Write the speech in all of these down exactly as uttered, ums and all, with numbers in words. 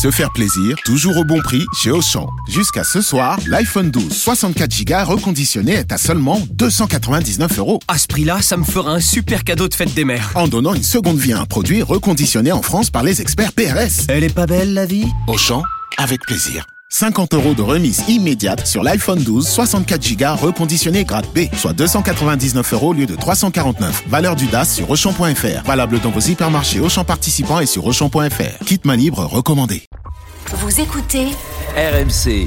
Se faire plaisir, toujours au bon prix chez Auchan. Jusqu'à ce soir, l'iPhone douze soixante-quatre giga reconditionné est à seulement deux cent quatre-vingt-dix-neuf euros. À ce prix-là, ça me fera un super cadeau de fête des mères. En donnant une seconde vie à un produit reconditionné en France par les experts P R S. Elle est pas belle, la vie ? Auchan, avec plaisir. cinquante euros de remise immédiate sur l'iPhone douze soixante-quatre giga reconditionné grade B, soit deux cent quatre-vingt-dix-neuf euros au lieu de trois cent quarante-neuf. Valeur du D A S sur Auchan point F R. Valable dans vos hypermarchés Auchan participants et sur Auchan point F R. Kit main libre recommandé. Vous écoutez R M C.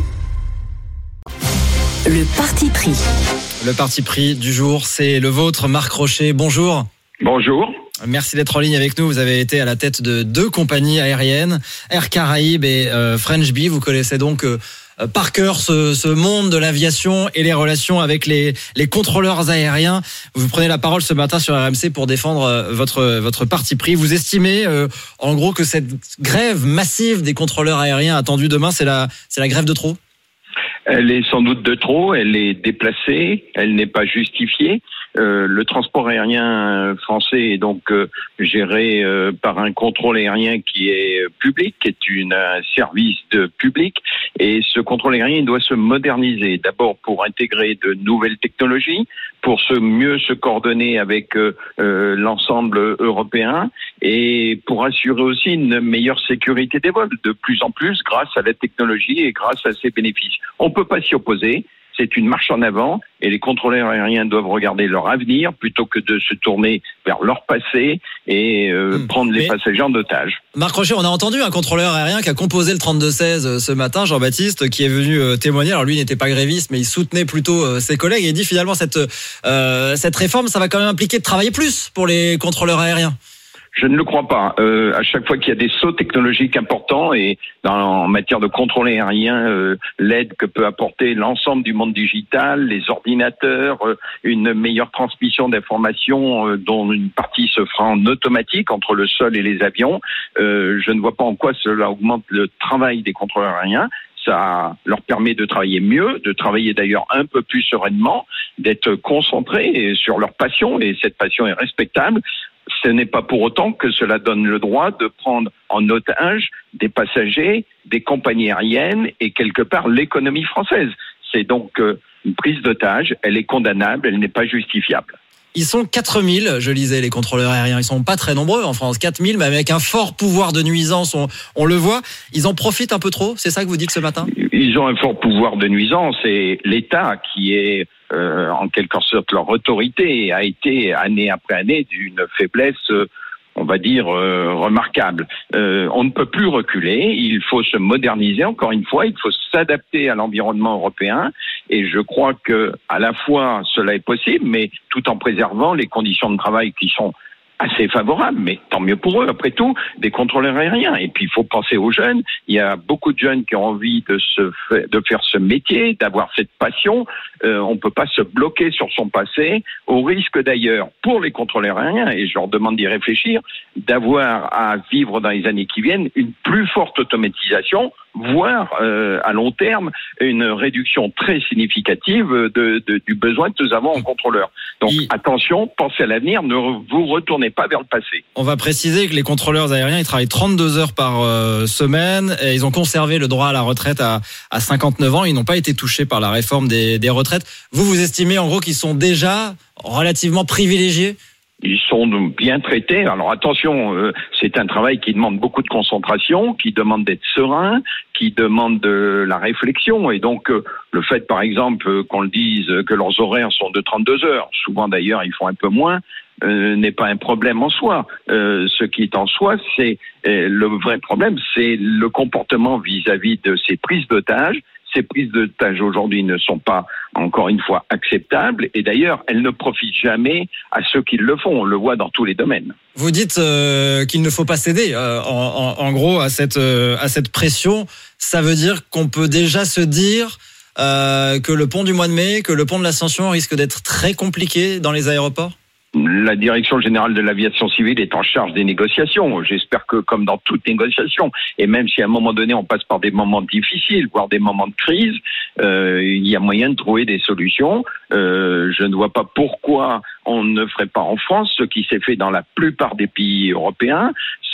Le parti pris. Le parti pris du jour, c'est le vôtre, Marc Rochet. Bonjour. Bonjour. Merci d'être en ligne avec nous. Vous avez été à la tête de deux compagnies aériennes, Air Caraïbes et euh, French Bee. Vous connaissez donc euh, par cœur ce, ce monde de l'aviation et les relations avec les, les contrôleurs aériens. Vous prenez la parole ce matin sur R M C pour défendre euh, votre, votre parti pris. Vous estimez euh, en gros que cette grève massive des contrôleurs aériens attendue demain, c'est la, c'est la grève de trop ? Elle est sans doute de trop, elle est déplacée, elle n'est pas justifiée. Euh, le transport aérien français est donc euh, géré euh, par un contrôle aérien qui est public, qui est une, un service de public, et ce contrôle aérien doit se moderniser, d'abord pour intégrer de nouvelles technologies, pour se mieux se coordonner avec euh, euh, l'ensemble européen, et pour assurer aussi une meilleure sécurité des vols, de plus en plus grâce à la technologie et grâce à ses bénéfices. On ne peut pas s'y opposer. C'est une marche en avant et les contrôleurs aériens doivent regarder leur avenir plutôt que de se tourner vers leur passé et euh, mmh, prendre les mais... passagers en otage. Marc Rochet, on a entendu un contrôleur aérien qui a composé le trente-deux seize ce matin, Jean-Baptiste, qui est venu témoigner. Alors lui n'était pas gréviste, mais il soutenait plutôt ses collègues et il dit finalement cette, euh, cette réforme, ça va quand même impliquer de travailler plus pour les contrôleurs aériens. Je ne le crois pas. Euh, à chaque fois qu'il y a des sauts technologiques importants et dans, en matière de contrôle aérien, euh, l'aide que peut apporter l'ensemble du monde digital, les ordinateurs, euh, une meilleure transmission d'informations euh, dont une partie se fera en automatique entre le sol et les avions, euh, je ne vois pas en quoi cela augmente le travail des contrôleurs aériens. Ça leur permet de travailler mieux, de travailler d'ailleurs un peu plus sereinement, d'être concentrés sur leur passion, et cette passion est respectable. Ce n'est pas pour autant que cela donne le droit de prendre en otage des passagers, des compagnies aériennes et quelque part l'économie française. C'est donc une prise d'otage, elle est condamnable, elle n'est pas justifiable. Ils sont quatre mille, je lisais, les contrôleurs aériens. Ils sont pas très nombreux en France, quatre mille, mais avec un fort pouvoir de nuisance, on, on le voit. Ils en profitent un peu trop, c'est ça que vous dites ce matin ? Ils ont un fort pouvoir de nuisance et l'État, qui est euh, en quelque sorte leur autorité, a été année après année d'une faiblesse euh, on va dire, euh, remarquable. Euh, on ne peut plus reculer, il faut se moderniser, encore une fois, il faut s'adapter à l'environnement européen, et je crois que à la fois cela est possible, mais tout en préservant les conditions de travail qui sont assez favorable, mais tant mieux pour eux, après tout, des contrôleurs aériens. Et puis, il faut penser aux jeunes. Il y a beaucoup de jeunes qui ont envie de se fa- de faire ce métier, d'avoir cette passion. Euh, on ne peut pas se bloquer sur son passé, au risque d'ailleurs, pour les contrôleurs aériens, et je leur demande d'y réfléchir, d'avoir à vivre dans les années qui viennent une plus forte automatisation, voire euh, à long terme une réduction très significative de, de, du besoin que nous avons en contrôleurs. Donc Il... attention, pensez à l'avenir, ne vous retournez pas vers le passé. On va préciser que les contrôleurs aériens, ils travaillent trente-deux heures par euh, semaine, et ils ont conservé le droit à la retraite à, à cinquante-neuf ans, ils n'ont pas été touchés par la réforme des, des retraites. Vous, vous estimez en gros qu'ils sont déjà relativement privilégiés ? Ils sont bien traités. Alors attention, euh, c'est un travail qui demande beaucoup de concentration, qui demande d'être serein, qui demande de la réflexion. Et donc, euh, le fait, par exemple, euh, qu'on le dise, que leurs horaires sont de trente-deux heures, souvent d'ailleurs ils font un peu moins, euh, n'est pas un problème en soi. Euh, ce qui est en soi, c'est euh, le vrai problème, c'est le comportement vis-à-vis de ces prises d'otages. Ces prises d'otages aujourd'hui ne sont pas, encore une fois, acceptables. Et d'ailleurs, elles ne profitent jamais à ceux qui le font. On le voit dans tous les domaines. Vous dites euh, qu'il ne faut pas céder, euh, en, en, en gros, à cette, euh, à cette pression. Ça veut dire qu'on peut déjà se dire euh, que le pont du mois de mai, que le pont de l'Ascension risque d'être très compliqué dans les aéroports ? La direction générale de l'aviation civile est en charge des négociations. J'espère que, comme dans toute négociation, et même si à un moment donné on passe par des moments difficiles, voire des moments de crise, euh, il y a moyen de trouver des solutions. Euh, je ne vois pas pourquoi on ne ferait pas en France ce qui s'est fait dans la plupart des pays européens,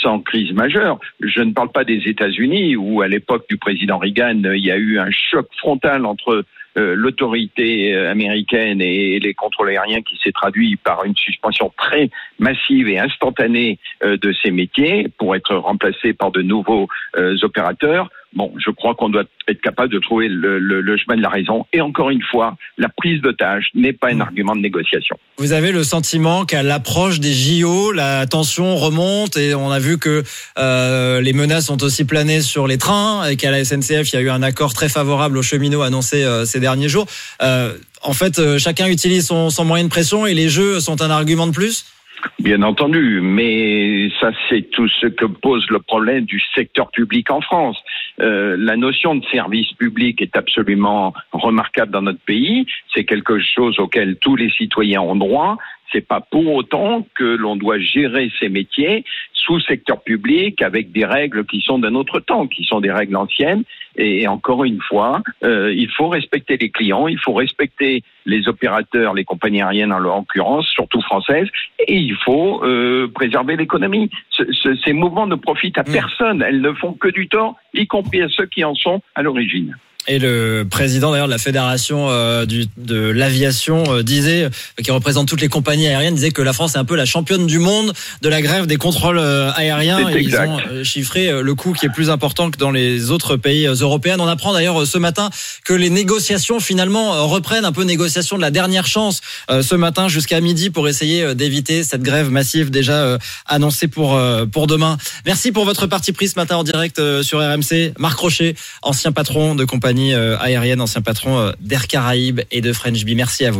sans crise majeure. Je ne parle pas des États-Unis où, à l'époque du président Reagan, il y a eu un choc frontal entre euh, l'autorité américaine et les contrôles aériens qui s'est traduit par une suspension très massive et instantanée euh, de ces métiers pour être remplacés par de nouveaux euh, opérateurs. Bon, je crois qu'on doit être capable de trouver le, le, le chemin de la raison. Et encore une fois, la prise d'otage n'est pas un argument de négociation. Vous avez le sentiment qu'à l'approche des J O, la tension remonte et on a vu que euh, les menaces ont aussi plané sur les trains et qu'à la S N C F, il y a eu un accord très favorable aux cheminots annoncé euh, ces derniers jours. Euh, en fait, euh, chacun utilise son, son moyen de pression et les jeux sont un argument de plus ? Bien entendu, mais ça c'est tout ce que pose le problème du secteur public en France. Euh, la notion de service public est absolument remarquable dans notre pays. C'est quelque chose auquel tous les citoyens ont droit. C'est pas pour autant que l'on doit gérer ces métiers sous secteur public avec des règles qui sont d'un autre temps, qui sont des règles anciennes. Et encore une fois, euh, il faut respecter les clients, il faut respecter les opérateurs, les compagnies aériennes en l'occurrence, surtout françaises, et il faut euh, préserver l'économie. Ce, ce, ces mouvements ne profitent à personne, elles ne font que du tort, y compris à ceux qui en sont à l'origine. Et le président d'ailleurs de la fédération euh, du, de l'aviation euh, disait, euh, qui représente toutes les compagnies aériennes, disait que la France est un peu la championne du monde de la grève des contrôles euh, aériens. C'est et exact. Ils ont euh, chiffré euh, le coût qui est plus important que dans les autres pays euh, européens. On apprend d'ailleurs euh, ce matin que les négociations finalement euh, reprennent un peu négociation de la dernière chance euh, ce matin jusqu'à midi pour essayer euh, d'éviter cette grève massive déjà euh, annoncée pour euh, pour demain. Merci pour votre parti pris ce matin en direct euh, sur R M C. Marc Rochet, ancien patron de compagnie aérienne, ancien patron d'Air Caraïbes et de French Bee. Merci à vous.